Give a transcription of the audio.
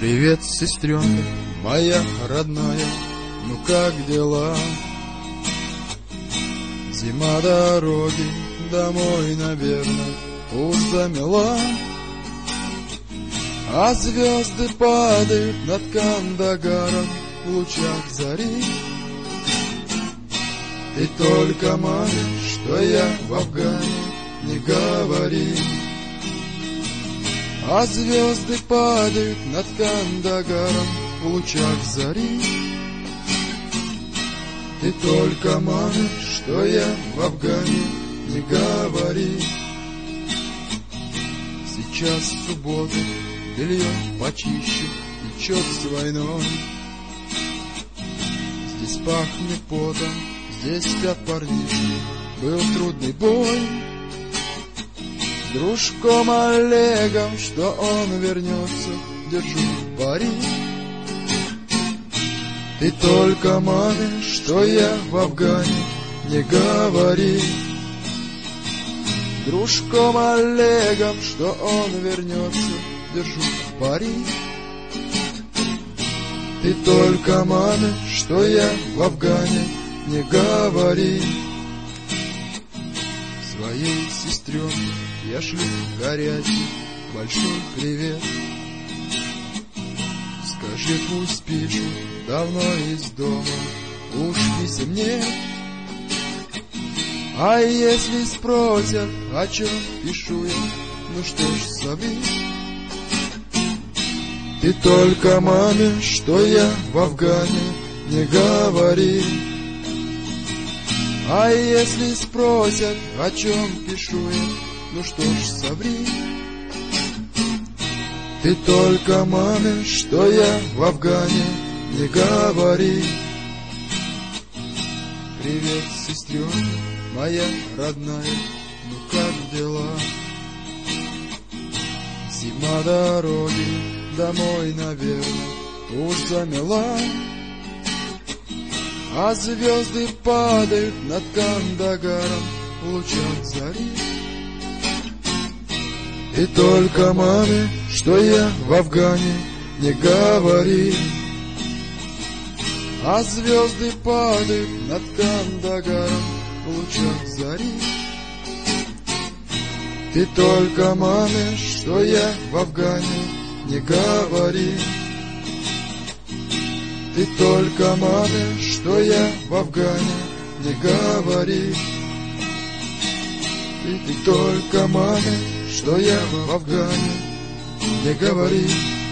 Привет, сестренка, моя родная, ну как дела? Зима дороги домой, наверное, уж замела, а звезды падают над Кандагаром в лучах зари. Ты только маме, что я в Афгане, не говори. А звезды падают над Кандагаром в лучах зари. Ты только маме, что я в Афгане, не говори. Сейчас суббота, белье почище и чет с войной. Здесь пахнет потом, здесь спят парнишки, был трудный бой. Дружком Олегом, что он вернется, держу пари. Ты только маме, что я в Афгане, не говори. Дружком Олегом, что он вернется, держу пари. Ты только маме, что я в Афгане, не говори. Своей сестренке я шлю горячий большой привет. Скажи, пусть пишут давно из дома, уж писем нет. А если спросят, о чем пишу я, ну что ж, соври. Ты только маме, что я в Афгане, не говори. А если спросят, о чем пишу я, ну что ж, соври. Ты только маме, что я в Афгане, не говори. Привет, сестренка, моя родная, ну как дела? Зима дороги домой, наверное, уж замела, а звезды падают над Кандагаром в лучах зари. И только маме, что я в Афгане, не говори. А звезды падают над Кандагаром в лучах зари. Ты только маме, что я в Афгане, не говори. Ты только маме, что я в Афгане, не говори. И ты только маме, что я в Афгане, не говори.